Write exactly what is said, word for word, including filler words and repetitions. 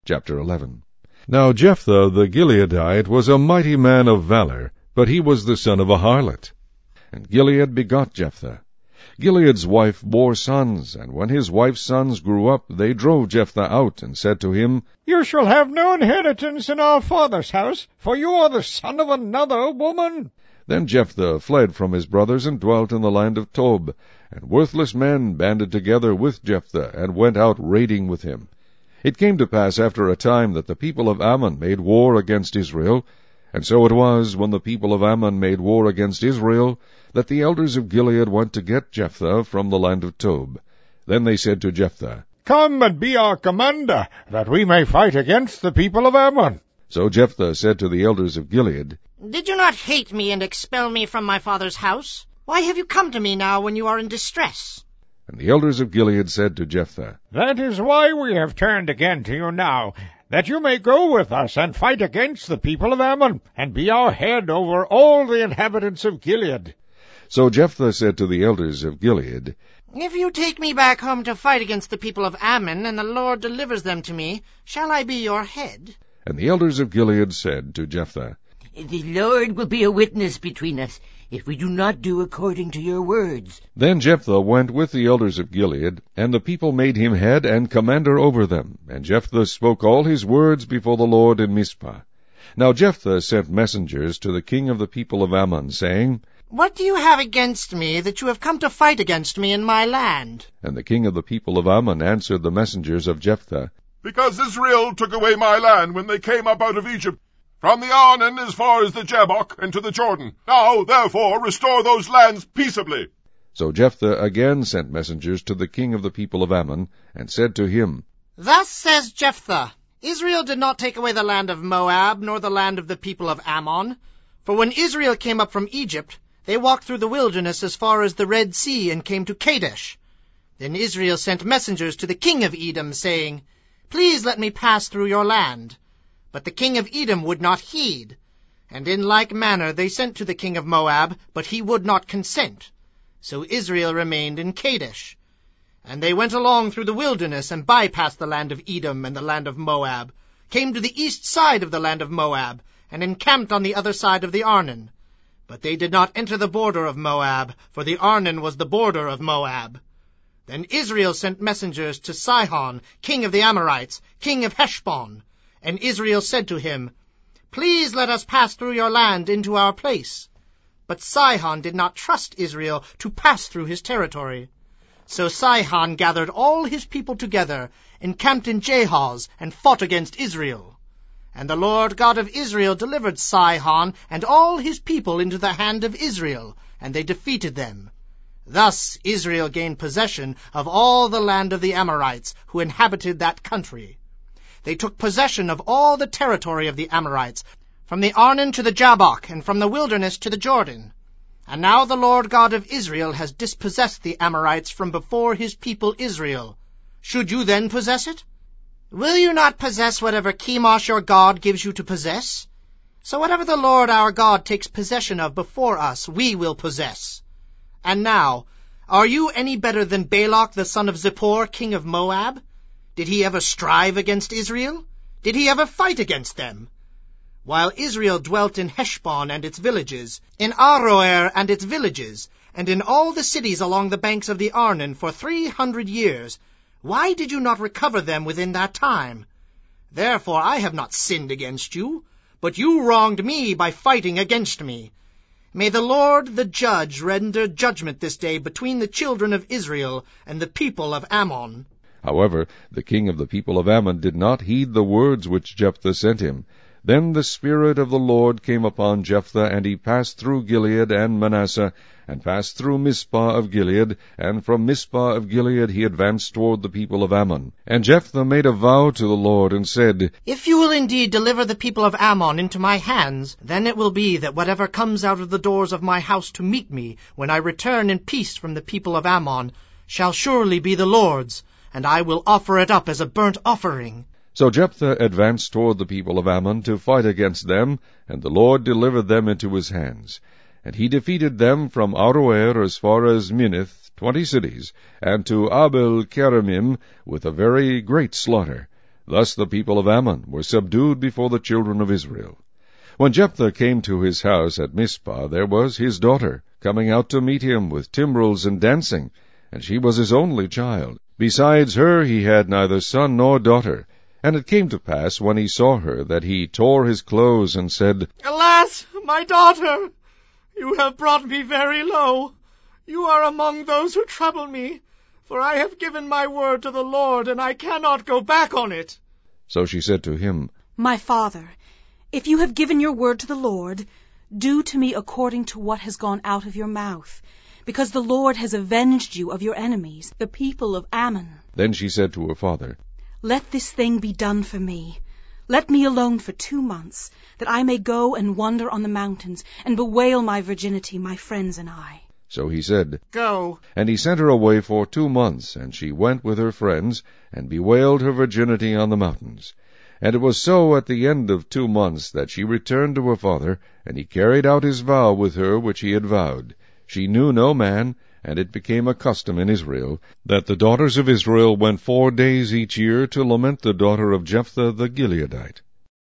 Chapter eleven. Now Jephthah the Gileadite was a mighty man of valor, but he was the son of a harlot. And Gilead begot Jephthah. Gilead's wife bore sons, and when his wife's sons grew up, they drove Jephthah out, and said to him, You shall have no inheritance in our father's house, for you are the son of another woman. Then Jephthah fled from his brothers, and dwelt in the land of Tob. And worthless men banded together with Jephthah, and went out raiding with him. It came to pass after a time that the people of Ammon made war against Israel. And so it was, when the people of Ammon made war against Israel, that the elders of Gilead went to get Jephthah from the land of Tob. Then they said to Jephthah, Come and be our commander, that we may fight against the people of Ammon. So Jephthah said to the elders of Gilead, Did you not hate me and expel me from my father's house? Why have you come to me now when you are in distress? And the elders of Gilead said to Jephthah, That is why we have turned again to you now, that you may go with us and fight against the people of Ammon, and be our head over all the inhabitants of Gilead. So Jephthah said to the elders of Gilead, If you take me back home to fight against the people of Ammon, and the Lord delivers them to me, shall I be your head? And the elders of Gilead said to Jephthah, The Lord will be a witness between us, if we do not do according to your words. Then Jephthah went with the elders of Gilead, and the people made him head and commander over them. And Jephthah spoke all his words before the Lord in Mizpah. Now Jephthah sent messengers to the king of the people of Ammon, saying, What do you have against me, that you have come to fight against me in my land? And the king of the people of Ammon answered the messengers of Jephthah, Because Israel took away my land when they came up out of Egypt, from the Arnon as far as the Jabbok and to the Jordan. Now, therefore, restore those lands peaceably. So Jephthah again sent messengers to the king of the people of Ammon, and said to him, Thus says Jephthah, Israel did not take away the land of Moab, nor the land of the people of Ammon. For when Israel came up from Egypt, they walked through the wilderness as far as the Red Sea, and came to Kadesh. Then Israel sent messengers to the king of Edom, saying, Please let me pass through your land. But the king of Edom would not heed. And in like manner they sent to the king of Moab, but he would not consent. So Israel remained in Kadesh. And they went along through the wilderness, and bypassed the land of Edom and the land of Moab, came to the east side of the land of Moab, and encamped on the other side of the Arnon. But they did not enter the border of Moab, for the Arnon was the border of Moab. Then Israel sent messengers to Sihon, king of the Amorites, king of Heshbon. And Israel said to him, Please let us pass through your land into our place. But Sihon did not trust Israel to pass through his territory. So Sihon gathered all his people together, encamped in Jahaz, and fought against Israel. And the Lord God of Israel delivered Sihon and all his people into the hand of Israel, and they defeated them. Thus Israel gained possession of all the land of the Amorites, who inhabited that country. They took possession of all the territory of the Amorites, from the Arnon to the Jabbok, and from the wilderness to the Jordan. And now the Lord God of Israel has dispossessed the Amorites from before his people Israel. Should you then possess it? Will you not possess whatever Chemosh your God gives you to possess? So whatever the Lord our God takes possession of before us, we will possess. And now, are you any better than Balak the son of Zippor, king of Moab? Did he ever strive against Israel? Did he ever fight against them? While Israel dwelt in Heshbon and its villages, in Aroer and its villages, and in all the cities along the banks of the Arnon for three hundred years, why did you not recover them within that time? Therefore I have not sinned against you, but you wronged me by fighting against me. May the Lord the judge render judgment this day between the children of Israel and the people of Ammon. However, the king of the people of Ammon did not heed the words which Jephthah sent him. Then the Spirit of the Lord came upon Jephthah, and he passed through Gilead and Manasseh, and passed through Mizpah of Gilead, and from Mizpah of Gilead he advanced toward the people of Ammon. And Jephthah made a vow to the Lord, and said, If you will indeed deliver the people of Ammon into my hands, then it will be that whatever comes out of the doors of my house to meet me, when I return in peace from the people of Ammon, shall surely be the Lord's, and I will offer it up as a burnt offering. So Jephthah advanced toward the people of Ammon to fight against them, and the Lord delivered them into his hands. And he defeated them from Aroer as far as Minnith, twenty cities, and to Abel-keramim with a very great slaughter. Thus the people of Ammon were subdued before the children of Israel. When Jephthah came to his house at Mizpah, there was his daughter coming out to meet him with timbrels and dancing, and she was his only child. Besides her he had neither son nor daughter. And it came to pass, when he saw her, that he tore his clothes, and said, Alas, my daughter! You have brought me very low. You are among those who trouble me, for I have given my word to the Lord, and I cannot go back on it. So she said to him, My father, if you have given your word to the Lord, do to me according to what has gone out of your mouth, because the Lord has avenged you of your enemies, the people of Ammon. Then she said to her father, Let this thing be done for me. Let me alone for two months, that I may go and wander on the mountains, and bewail my virginity, my friends and I. So he said, Go. And he sent her away for two months, and she went with her friends, and bewailed her virginity on the mountains. And it was so at the end of two months that she returned to her father, and he carried out his vow with her which he had vowed. She knew no man, and it became a custom in Israel, that the daughters of Israel went four days each year to lament the daughter of Jephthah the Gileadite.